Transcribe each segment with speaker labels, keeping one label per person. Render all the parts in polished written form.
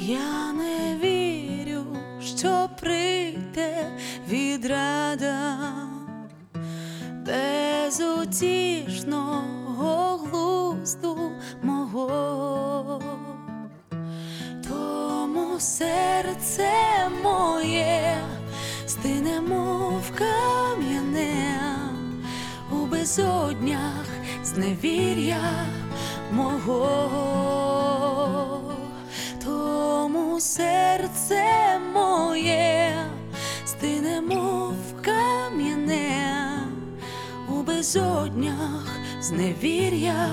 Speaker 1: Я не вірю, що прийде відрада безутішного глузду мого, тому серце моє стине, мов кам'яне, у безоднях зневір'я мого. Тому серце моє стине, мов кам'яне, у безоднях зневір'я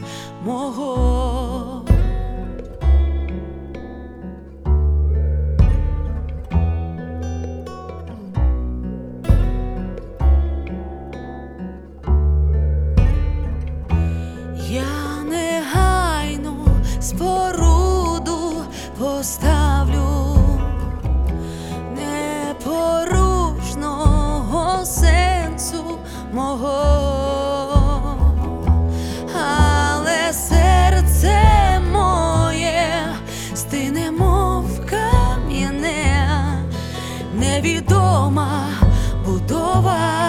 Speaker 1: мого. Я негайно споруду поставлю непорушного сенсу мого, але серце моє стине, мов кам'яне, невідома будова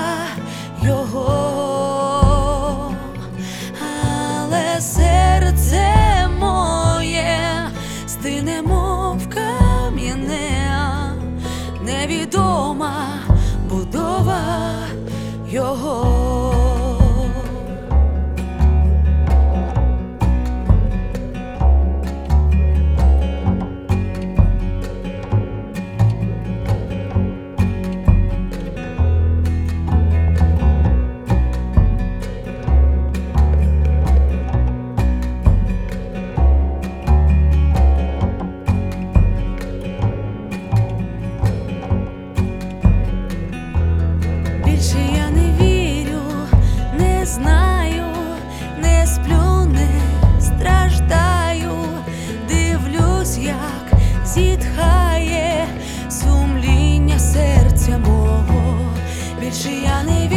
Speaker 1: його, але серце моє стине, мов кам'яне, невідома будова його. Більше я не вірю, не знаю, не сплю, не страждаю, дивлюсь, як зітхає сумління серця мого. Більше я не вірю.